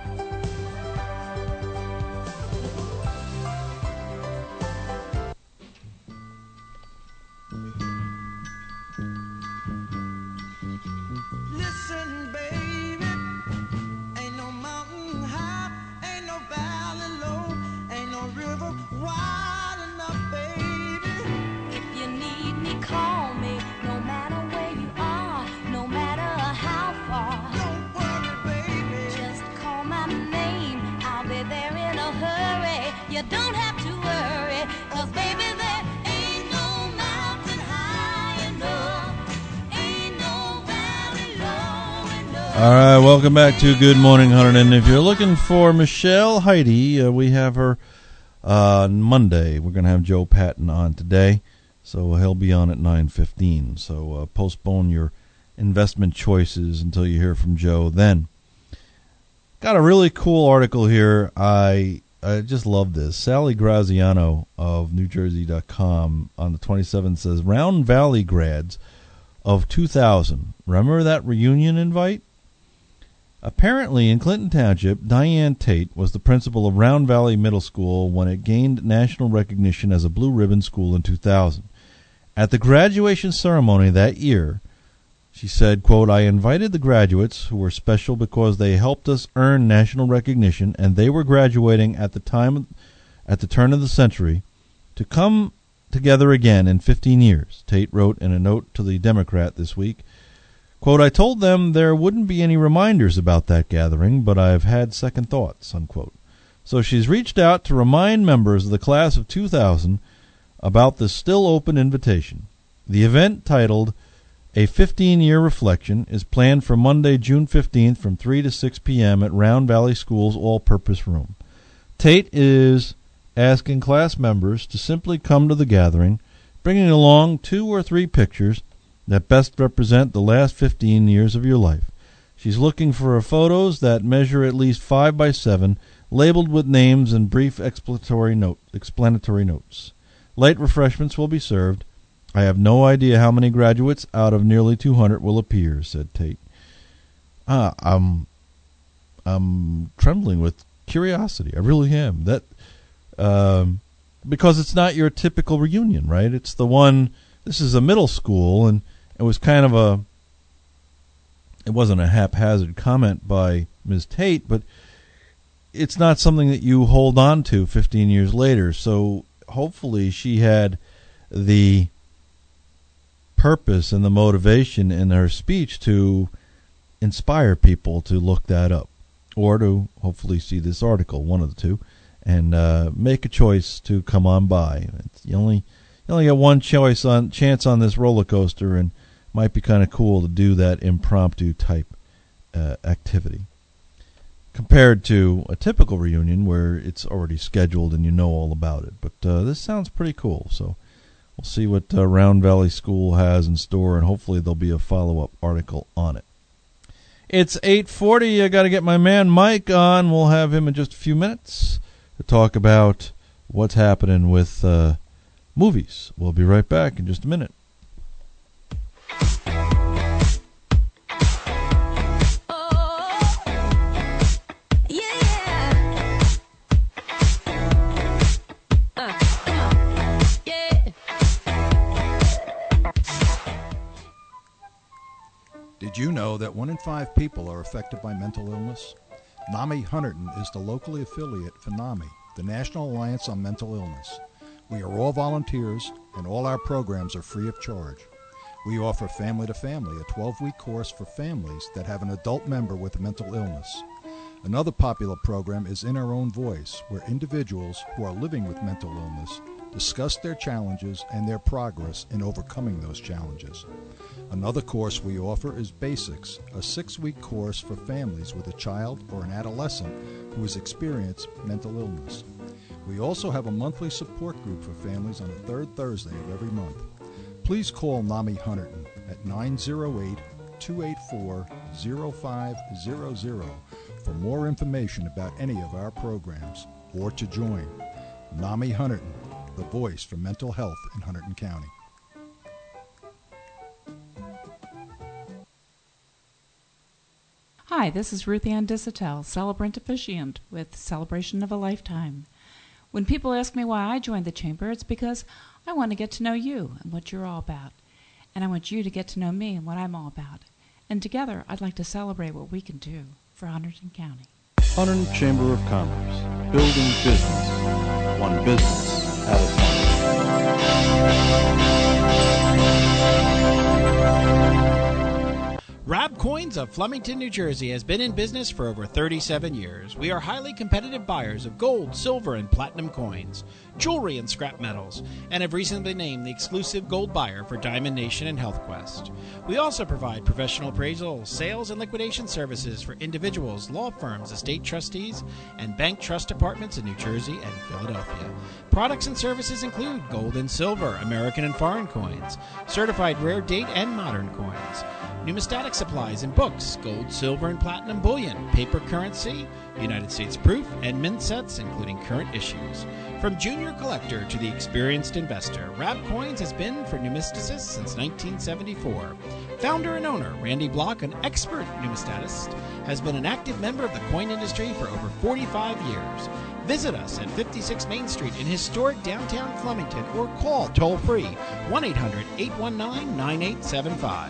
All right, welcome back to Good Morning Hunterdon. If you're looking for Michelle Heidi, uh, we have her uh, Monday. We're going to have Joe Patton on today, so he'll be on at nine fifteen. So uh, postpone your investment choices until you hear from Joe then. Got a really cool article here. I I just love this. Sally Graziano of New Jersey dot com on the twenty-seventh says, Round Valley grads of two thousand. Remember that reunion invite? Apparently, in Clinton Township, Diane Tate was the principal of Round Valley Middle School when it gained national recognition as a Blue Ribbon School in two thousand. At the graduation ceremony that year, she said, quote, I invited the graduates, who were special because they helped us earn national recognition, and they were graduating at the time, at the turn of the century, to come together again in fifteen years, Tate wrote in a note to the Democrat this week. Quote, I told them there wouldn't be any reminders about that gathering, but I've had second thoughts, unquote. So she's reached out to remind members of the class of two thousand about the still open invitation. The event, titled A fifteen-Year Reflection, is planned for Monday, June fifteenth from three to six p.m. at Round Valley School's all-purpose room. Tate is asking class members to simply come to the gathering, bringing along two or three pictures that best represent the last fifteen years of your life. She's looking for photos that measure at least five by seven, labeled with names and brief explanatory note, explanatory notes. Light refreshments will be served. I have no idea how many graduates out of nearly two hundred will appear, said Tate. Ah, I'm, I'm trembling with curiosity. I really am. That, um, because it's not your typical reunion, right? It's the one. This is a middle school, and it was kind of a, it wasn't a haphazard comment by Miz Tate, but it's not something that you hold on to fifteen years later. So hopefully she had the purpose and the motivation in her speech to inspire people to look that up, or to hopefully see this article, one of the two, and uh, make a choice to come on by. It's, you only you only get one choice on chance on this roller coaster, and might be kind of cool to do that impromptu type uh, activity. Compare compared to a typical reunion where it's already scheduled and you know all about it. But uh, this sounds pretty cool, so we'll see what uh, Round Valley School has in store, and hopefully there'll be a follow-up article on it. It's eight forty. I got to get my man Mike on. We'll have him in just a few minutes to talk about what's happening with uh, movies. We'll be right back in just a minute. Did you know that one in five people are affected by mental illness? NAMI Hunterdon is the locally affiliate for NAMI, the National Alliance on Mental Illness. We are all volunteers, and all our programs are free of charge. We offer Family to Family, a twelve-week course for families that have an adult member with a mental illness. Another popular program is In Our Own Voice, where individuals who are living with mental illness discuss their challenges and their progress in overcoming those challenges. Another course we offer is Basics, a six-week course for families with a child or an adolescent who has experienced mental illness. We also have a monthly support group for families on the third Thursday of every month. Please call NAMI Hunterdon at nine oh eight, two eight four, oh five hundred for more information about any of our programs or to join. NAMI Hunterdon, the voice for mental health in Hunterdon County. Hi, this is Ruth Ann Disatel, celebrant officiant with Celebration of a Lifetime. When people ask me why I joined the Chamber, it's because I want to get to know you and what you're all about. And I want you to get to know me and what I'm all about. And together, I'd like to celebrate what we can do for Hunterdon County. Hunterdon Chamber of Commerce, building business, one business at a time. Rab Coins of Flemington, New Jersey has been in business for over thirty-seven years. We are highly competitive buyers of gold, silver, and platinum coins, jewelry, and scrap metals, and have recently been named the exclusive gold buyer for Diamond Nation and HealthQuest. We also provide professional appraisal, sales, and liquidation services for individuals, law firms, estate trustees, and bank trust departments in New Jersey and Philadelphia. Products and services include gold and silver, American and foreign coins, certified rare date and modern coins, numismatic supplies and books, gold, silver, and platinum bullion, paper currency, United States proof, and mint sets, including current issues. From junior collector to the experienced investor, Rab Coins has been for numisticists since nineteen seventy-four. Founder and owner Randy Block, an expert numismatist, has been an active member of the coin industry for over forty-five years. Visit us at fifty-six Main Street in historic downtown Flemington or call toll-free one eight hundred, eight one nine, nine eight seven five.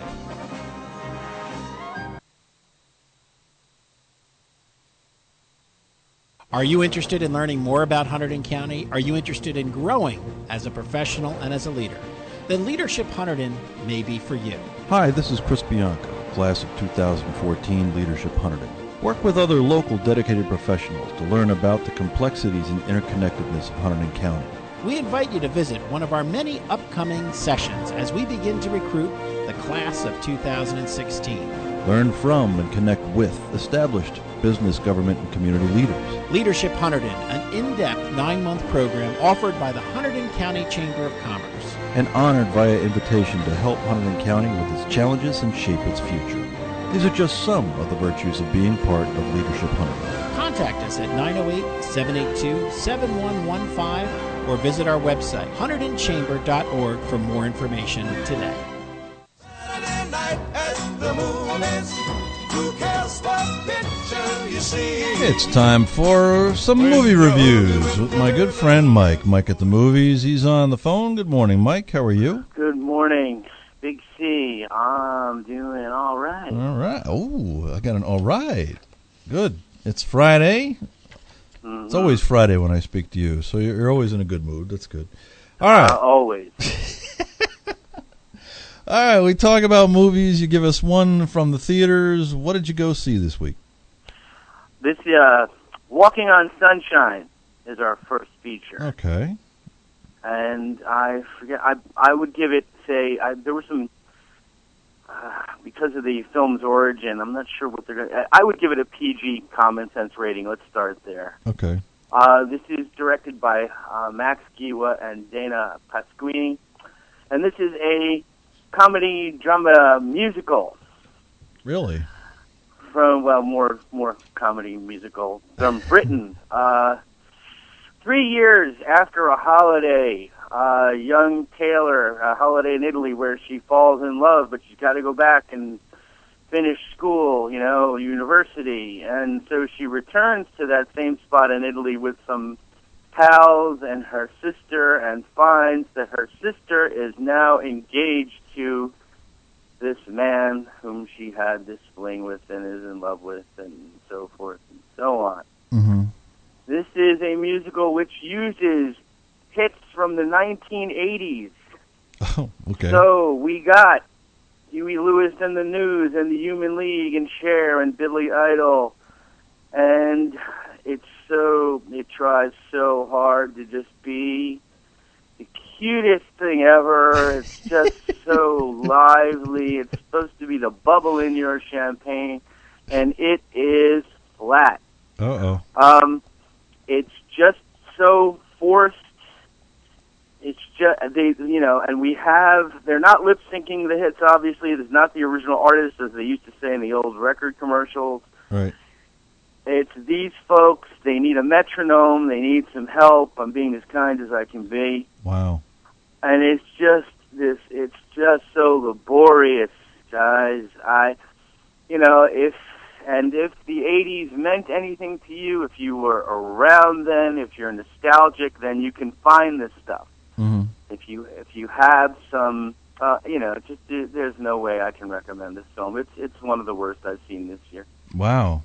Are you interested in learning more about Hunterdon County? Are you interested in growing as a professional and as a leader? Then Leadership Hunterdon may be for you. Hi, this is Chris Bianco, class of two thousand fourteen Leadership Hunterdon. Work with other local dedicated professionals to learn about the complexities and interconnectedness of Hunterdon County. We invite you to visit one of our many upcoming sessions as we begin to recruit the class of two thousand sixteen. Learn from and connect with established business, government, and community leaders. Leadership Hunterdon, an in-depth nine-month program offered by the Hunterdon County Chamber of Commerce. And honored via invitation to help Hunterdon County with its challenges and shape its future. These are just some of the virtues of being part of Leadership Hunterdon. Contact us at nine oh eight, seven eight two, seven one one five or visit our website, hunterdon chamber dot org, for more information today. Saturday night at the movies. Who cares what picture you see? It's time for some movie reviews with my good friend Mike. Mike at the Movies. He's on the phone. Good morning, Mike. How are you? Good morning, Big C. I'm doing all right. All right. Oh, I got an all right. Good. It's Friday. Mm-hmm. It's always Friday when I speak to you, so you're always in a good mood. That's good. All right. Uh, always. All right, we talk about movies. You give us one from the theaters. What did you go see this week? This, uh, Walking on Sunshine is our first feature. Okay. And I forget, I I would give it, say, I, there were some, uh, because of the film's origin, I'm not sure what they're going to... I would give it a P G common sense rating. Let's start there. Okay. Uh, this is directed by uh, Max Giwa and Dana Pasquini. And this is a comedy drama musical. Really? From, well, more more comedy musical. From Britain. Uh, three years after a holiday, uh, young Taylor, a holiday in Italy where she falls in love, but she's got to go back and finish school, you know, university. And so she returns to that same spot in Italy with some pals and her sister, and finds that her sister is now engaged to this man whom she had this fling with and is in love with, and so forth and so on. Mm-hmm. This is a musical which uses hits from the nineteen eighties. Oh, okay. So we got Huey Lewis and the News and the Human League and Cher and Billy Idol, and it's so, it tries so hard to just be the cutest thing ever. It's just so lively. It's supposed to be the bubble in your champagne, and it is flat. Uh-oh. Um, it's just so forced. It's just, they, you know, and we have, they're not lip syncing the hits, obviously. It's not the original artist, as they used to say in the old record commercials. Right. It's these folks. They need a metronome. They need some help. I'm being as kind as I can be. Wow. And it's just this, it's just so laborious, guys. I, you know, if, and if the eighties meant anything to you, if you were around then, if you're nostalgic, then you can find this stuff. Mm-hmm. If you, if you have some, uh, you know, just, there's no way I can recommend this film. It's, it's one of the worst I've seen this year. Wow.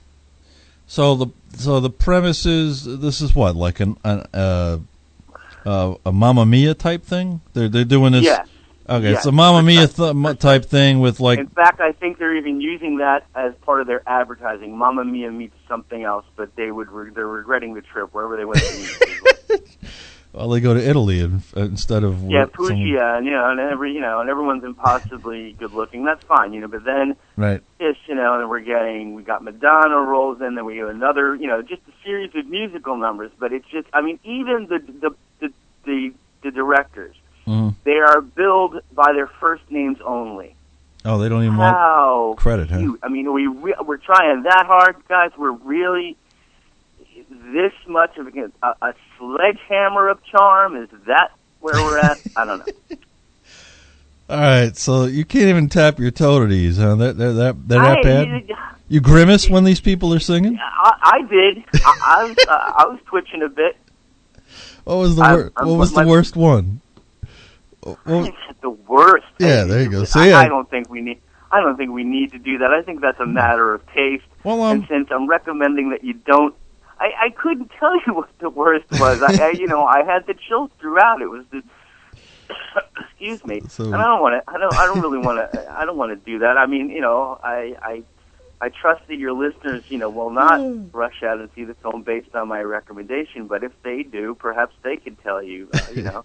So the so the premise is, this is what, like an, an uh, uh, a Mamma Mia type thing? They're they're doing this. Yes. Okay, Yes. it's a Mamma Mia th- type thing with like. In fact, I think they're even using that as part of their advertising. Mamma Mia meets something else, but they would re- they're regretting the trip wherever they went. To Well, they go to Italy in, uh, instead of yeah, some- Puglia, and you know, and every you know, and everyone's impossibly good looking. That's fine, you know. But then right. it's, you know, and we're getting, we got Madonna rolls in, then we get another, you know, just a series of musical numbers. But it's just, I mean, even the the the the, the directors, Mhm. they are billed by their first names only. Oh, they don't even How want credit, huh? cute. I mean, we re- we're trying that hard, guys. We're really this much of a, a, a sledgehammer of charm. Is that where we're at? I don't know. All right, so you can't even tap your toe to these, huh? They're, they're, that, they're I- that bad? You grimace when these people are singing? I, I did. I, I was uh, I was twitching a bit. What was the I'm- wor- I'm- What was my- the worst one? Well, The worst. yeah, there you go. So I, yeah, I don't think we need. I don't think we need to do that. I think that's a matter of taste. Well, um, and since I'm recommending that you don't, I, I couldn't tell you what the worst was. I, I, you know, I had the chills throughout. It was the. Excuse me. So- and I don't want to. I don't. I don't really want to. I don't want to do that. I mean, you know, I. I I trust that your listeners, you know, will not rush out and see the film based on my recommendation. But if they do, perhaps they could tell you, uh, you know.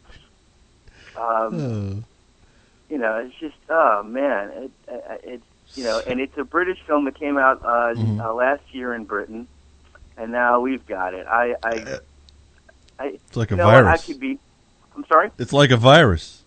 Um, you know, it's just, oh man, it, it, it's, you know, and it's a British film that came out uh, Mhm. uh, last year in Britain, and now we've got it. I, I, I It's like a you know what, virus. I could be. I'm sorry. it's like a virus.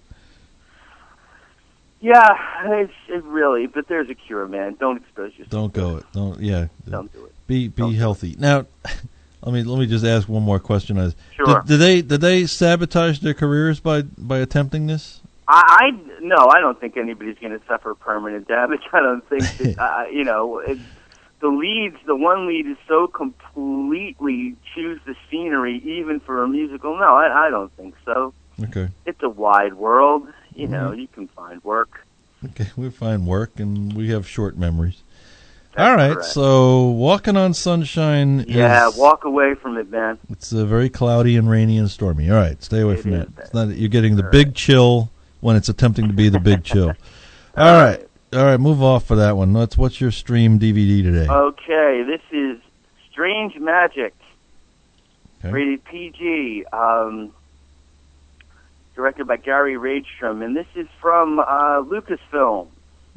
Yeah, it's it really, but there's a cure, man. Don't expose yourself. Don't go it. Don't. Yeah. Don't do it. Be be healthy. Now, let me let me just ask one more question. As Sure. Did, did they did they sabotage their careers by by attempting this? I, I no, I don't think anybody's going to suffer permanent damage. I don't think that, uh, you know, it, the leads. The one lead is so completely choose the scenery, even for a musical. No, I, I don't think so. Okay. It's a wide world. You know, Mhm. you can find work. Okay, we find work and we have short memories. All right, correct. so Walking on Sunshine Yeah, is walk away from it, man. it's uh, very cloudy and rainy and stormy. All right, stay away It from is that. bad. It's not, you're getting the big chill when it's attempting to be the big chill. All right. All right, move off for that one. Let's what's your stream D V D today? Okay, this is Strange Magic, Okay. rated P G, um, directed by Gary Raidstrom, and this is from uh, Lucasfilm.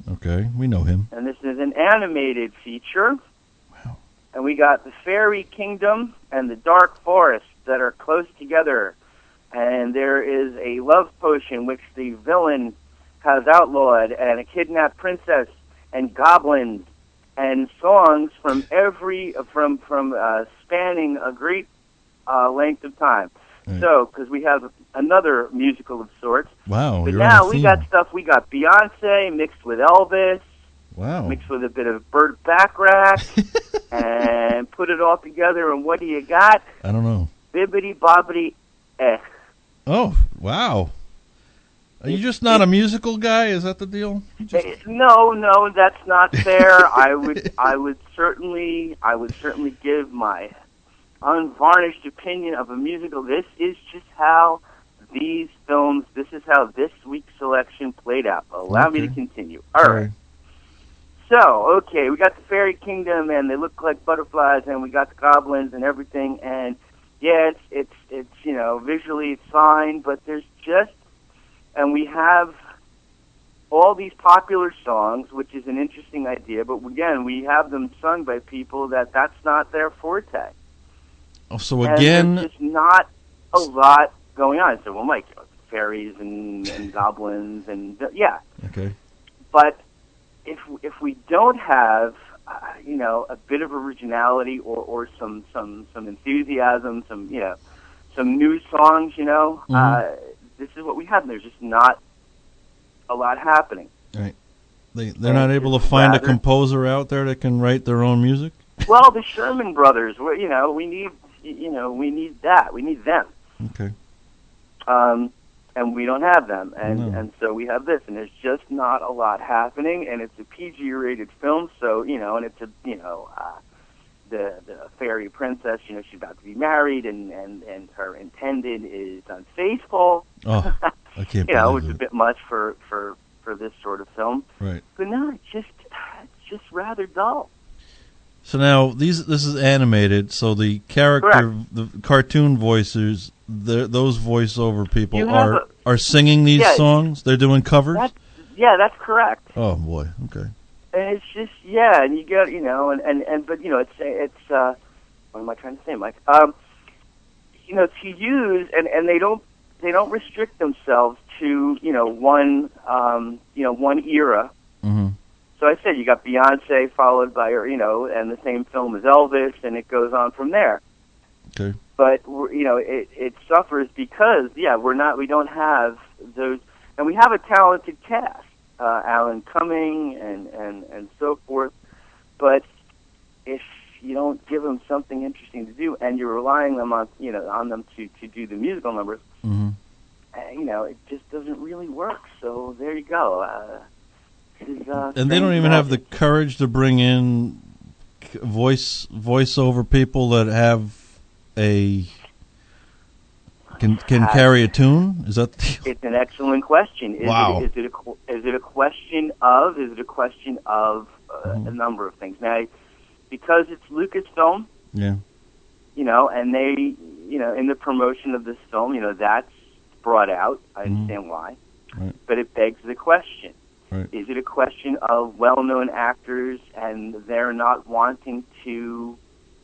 Okay, we know him. And this is an animated feature. Wow. And we got the Fairy Kingdom and the Dark Forest that are close together. And there is a love potion which the villain has outlawed, and a kidnapped princess, and goblins, and songs from every, from, from uh, spanning a great uh, length of time. Right. So, because we have another musical of sorts. Wow. But you're now on a we theme. got stuff, we got Beyonce mixed with Elvis. Wow. Mixed with a bit of Burt Bacharach, and put it all together, and what do you got? I don't know. Bibbidi bobbidi eh. Oh, wow. Are you just not a musical guy? Is that the deal? Just... No, no, that's not fair. I would, I would certainly, I would certainly give my unvarnished opinion of a musical. This is just how these films. This is how this week's selection played out. Allow Okay. me to continue. All right. So, okay, we got the Fairy Kingdom, and they look like butterflies, and we got the goblins and everything, and yeah, it's it's it's you know visually it's fine, but there's just. And we have all these popular songs, which is an interesting idea, but again, we have them sung by people that that's not their forte. Oh, so And again... there's just not a lot going on. So, well, Mike, you know, fairies and, and goblins, and yeah. Okay. But if if we don't have, uh, you know, a bit of originality or, or some, some, some enthusiasm, some, you know, some new songs, you know, Mhm. uh, this is what we have, and there's just not a lot happening. Right. They, they're not able to find rather- a composer out there that can write their own music? Well, the Sherman Brothers, we you know, we need, you know, we need that. We need them. Okay. Um, and we don't have them, and No. and so we have this, and there's just not a lot happening, and it's a P G-rated film, so you know, and it's a you know, uh, the the fairy princess, you know, she's about to be married, and and and her intended is unfaithful. Oh, I can't you know, believe it's a it. bit much for for for this sort of film. Right. But no, it's just it's just rather dull. So now these this is animated. So the character, the cartoon voicers, the, those voiceover people You have are a- are singing these Yeah, songs. They're doing covers. That's, yeah, that's correct. Oh boy. Okay. And it's just yeah, and you get you know, and, and, and but you know, it's it's uh, what am I trying to say, Mike? Um, you know, to use and, and they don't they don't restrict themselves to you know one um, you know one era. Mm-hmm. So I said you got Beyonce followed by her, you know, and the same film as Elvis, and it goes on from there. Okay. But we're- you know, it it suffers because yeah, we're not we don't have those, and we have a talented cast. Uh, Alan Cumming and, and, and so forth, but if you don't give them something interesting to do, and you're relying them on you know on them to, to do the musical numbers, Mm-hmm. uh, you know it just doesn't really work. So there you go. Uh, this is, uh, And they don't strange even have the magic. courage to bring in c- voice voiceover people that have a can can Uh, carry a tune. Is that the It's an excellent question. Is Wow. It, is it a qu- is it a question of? Is it a question of uh, Mm-hmm. a number of things? Now, because it's Lucasfilm, yeah? you know, and they, you know, in the promotion of this film, you know, that's brought out. I Mhm. understand why, Right. but it begs the question: Right. Is it a question of well-known actors and they're not wanting to,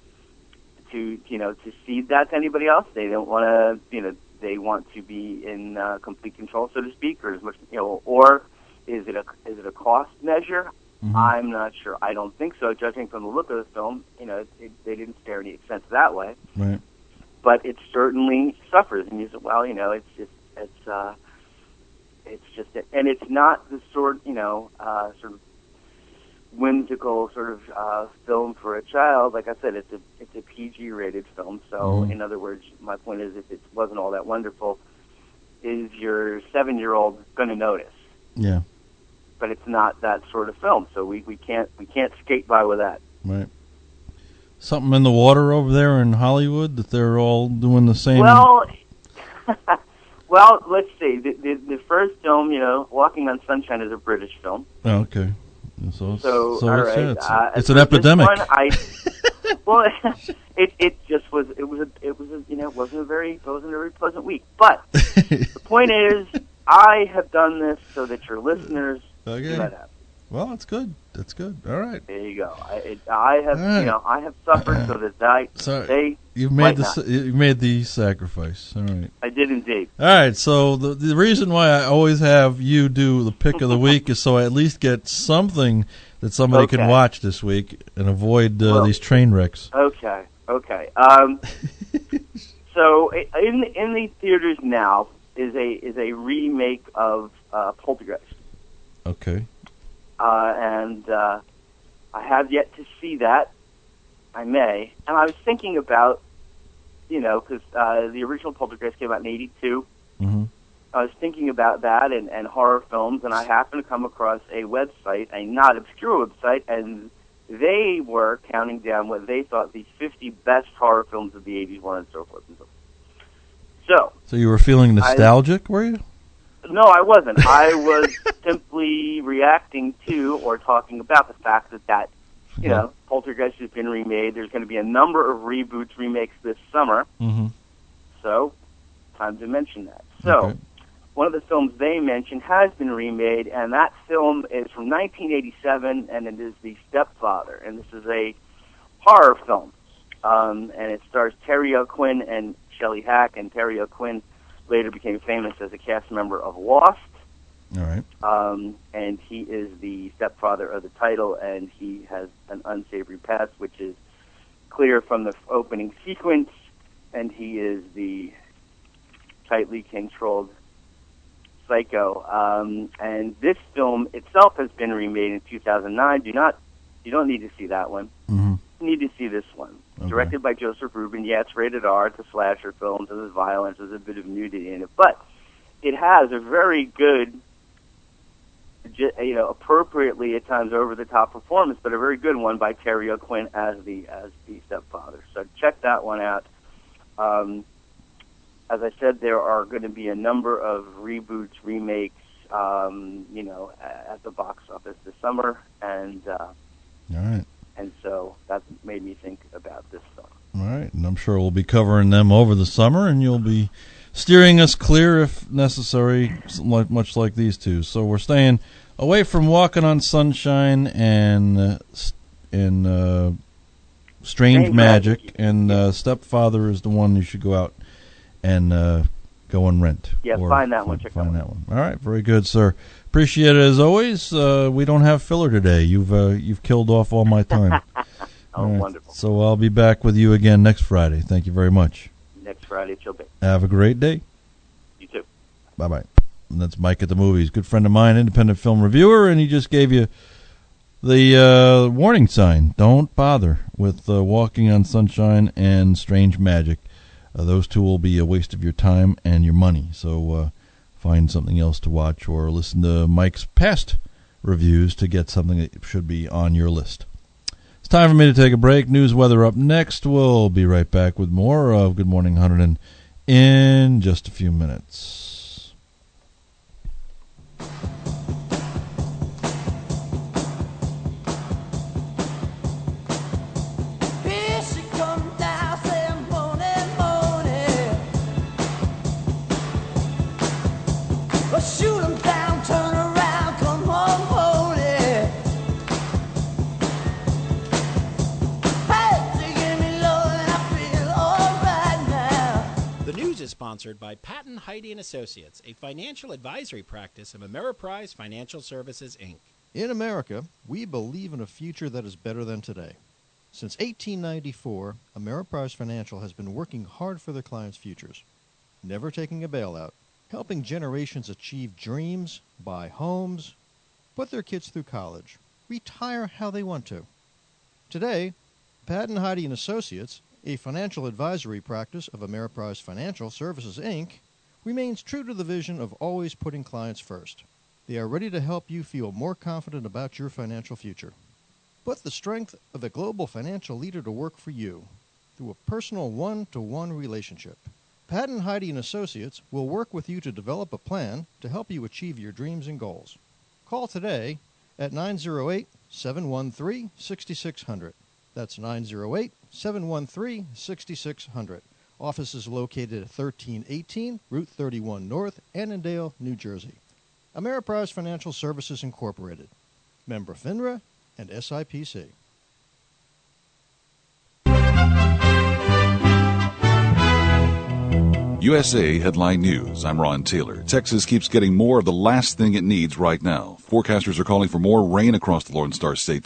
to you know, to cede that to anybody else? They don't want to, you know, they want to be in uh, complete control, so to speak, or as much, you know, or is it a is it a cost measure? Mhm. I'm not sure. I don't think so. Judging from the look of the film, you know, it, it, they didn't stare any expense that way. Right. But it certainly suffers. And you say, well, you know, it's just, it's, uh, it's just, and it's not the sort, you know, uh, sort of whimsical sort of uh, film for a child. Like I said, it's a, it's a P G-rated film. So, Mhm. in other words, my point is, if it wasn't all that wonderful, is your seven-year-old going to notice? Yeah. But it's not that sort of film, so we, we can't we can't skate by with that. Right. Something in the water over there in Hollywood that they're all doing the same. Well, well, let's see. The, the the first film, you know, Walking on Sunshine, is a British film. Oh, okay. So, it's, So, so all it's, right, yeah, it's, uh, it's for an this epidemic. one, I, well, it it just was it was a it was a, you know it wasn't a very it wasn't a very pleasant week. But the point is, I have done this so that your listeners Okay. do not have. Well, that's good. That's good. All right. There you go. I, it, I have, All right. you know, I have suffered so that I, So they you've might made the not. s- you made the sacrifice. All right. I did indeed. All right. So the the reason why I always have you do the pick of the week is so I at least get something that somebody Okay. can watch this week and avoid uh, Well, these train wrecks. Okay, okay. Um, so i- in in the theaters now is a is a remake of uh, Poltergeist, Okay. uh, and uh, I have yet to see that. I may, and I was thinking about, you know, because uh, the original Poltergeist came out in eighty-two. Mm-hmm. I was thinking about that and, and horror films, and I happened to come across a website, a not obscure website, and they were counting down what they thought the fifty best horror films of the eighties were, and so forth and so forth. So, So you were feeling nostalgic, were you? no, I wasn't. I was simply reacting to or talking about the fact that that, you know, Poltergeist has been remade. There's going to be a number of reboots, remakes this summer. Mm-hmm. So, time to mention that. So, Okay. one of the films they mentioned has been remade, and that film is from nineteen eighty-seven, and it is The Stepfather. And this is a horror film, um, and it stars Terry O'Quinn and Shelley Hack, and Terry O'Quinn later became famous as a cast member of Lost. All right. Um, and he is the stepfather of the title, and he has an unsavory past, which is clear from the opening sequence, and he is the tightly controlled psycho. Um, and this film itself has been remade in two thousand nine. Do not, you don't need to see that one. Mm-hmm. You need to see this one. Okay. Directed by Joseph Rubin. Yeah, it's rated R. It's a slasher film. There's violence. There's a bit of nudity in it, but it has a very good, ju- you know, appropriately at times over the top performance, but a very good one by Terry O'Quinn as the as the stepfather. So check that one out. Um, as I said, there are going to be a number of reboots, remakes, um, you know, a- at the box office this summer, and uh, All right. and so that made me think about this film. All right. And I'm sure we'll be covering them over the summer, and you'll be steering us clear if necessary, something like, much like these two. So we're staying away from Walking on Sunshine and uh, s- and uh, Strange, Strange Magic, Magic. and uh, Stepfather is the one you should go out and uh, go and rent. Yeah, Or find that one. Find, Check find that that one. All right, very good, sir. Appreciate it as always. Uh, we don't have filler today. You've uh, you've killed off all my time. Oh, All right. wonderful. So I'll be back with you again next Friday. Thank you very much. Next Friday at Chilbait. Have a great day. You too. Bye-bye. And that's Mike at the Movies. Good friend of mine, independent film reviewer, and he just gave you the uh, warning sign. Don't bother with uh, Walking on Sunshine and Strange Magic. Uh, those two will be a waste of your time and your money. So uh, find something else to watch or listen to Mike's past reviews to get something that should be on your list. It's time for me to take a break. News, weather up next. We'll be right back with more of Good Morning Hunterdon in just a few minutes. Here she comes now, saying morning, morning. Oh, shoot 'em down, turn around, come home, hold it. Hey, she give me love and I feel alright now. The news is sponsored by Patton, Heidi and Associates, a financial advisory practice of Ameriprise Financial Services, Incorporated. In America, we believe in a future that is better than today. Since eighteen ninety-four, Ameriprise Financial has been working hard for their clients' futures, never taking a bailout, helping generations achieve dreams, buy homes, put their kids through college, retire how they want to. Today, Patton, Heidi and Associates, a financial advisory practice of Ameriprise Financial Services, Incorporated, remains true to the vision of always putting clients first. They are ready to help you feel more confident about your financial future. Put the strength of a global financial leader to work for you through a personal one-to-one relationship. Patton, Heidi and Associates will work with you to develop a plan to help you achieve your dreams and goals. Call today at nine oh eight, seven one three, six six zero zero. That's nine oh eight, seven one three, six six zero zero. Office is located at thirteen eighteen Route thirty-one North, Annandale, New Jersey. Ameriprise Financial Services Incorporated. Member FINRA and S I P C. U S A Headline News. I'm Ron Taylor. Texas keeps getting more of the last thing it needs right now. Forecasters are calling for more rain across the Lone Star State